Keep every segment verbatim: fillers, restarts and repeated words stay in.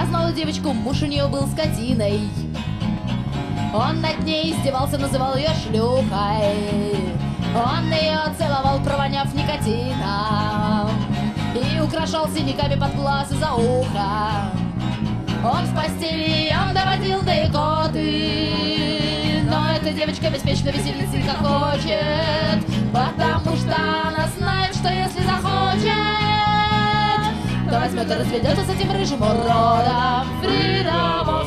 Я знала девочку, муж у нее был скотиной. Он над ней издевался, называл ее шлюхой. Он ее целовал, провоняв никотином, и украшал синяками под глаз и за ухо. Он в постели, он доводил до икоты. Но эта девочка беспечно веселится и как хочет, потому что она знает, что если захочет, то возьмет и разведется с этим рыжим уродом. Freedom of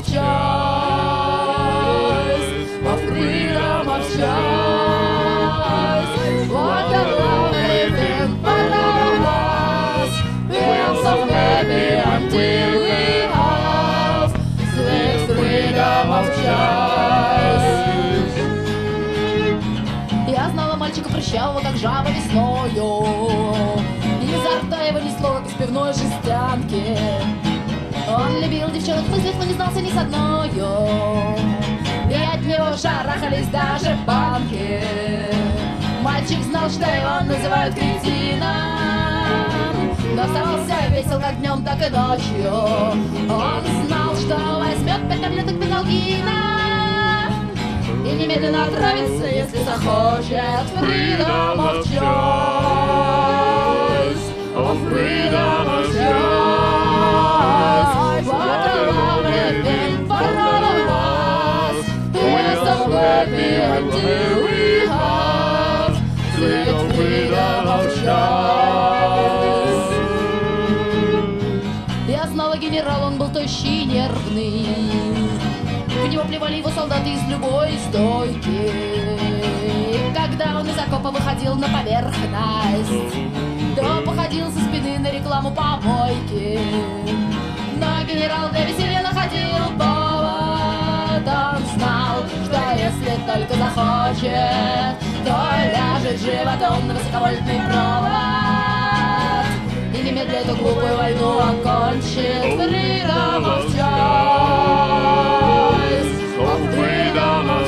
choice, oh freedom of choice. What a lovely thing for us. We are so happy until we have sweet freedom of choice. Я знала мальчика прыщавого, как жаба весною. Изо рта его несло, как из пивной жестянки. Он любил девчонок в мыслях, но не знался ни с одною. И от него шарахались даже банки. Мальчик знал, что его называют кретином, но оставался весел как днем, так и ночью. Он знал, что возьмет пять таблеток пеналгина и немедленно отравится, если захочет. Freedom of choice, oh freedom of choice. What a lovely thing for all of us. We're so happy until we have sweet freedom of choice. Я знала генерал, он был тощий и нервный. В него плевали его солдаты из любой стойки. Когда он из окопа выходил на поверхность, то походил со спины на рекламу помойки. Но генерал для веселья находил повод. Он знал, что если только захочет, то ляжет животом на высоковольтный провод и немедленно эту глупую войну окончит. Freedom of choice, oh freedom of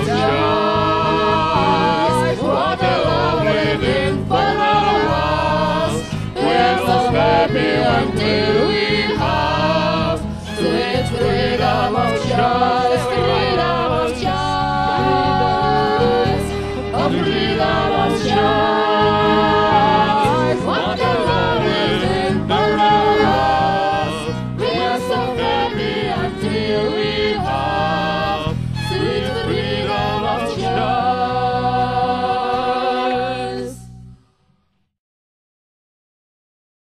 choice. What a lovely thing for all of us. We're so happy until we have sweet freedom of choice.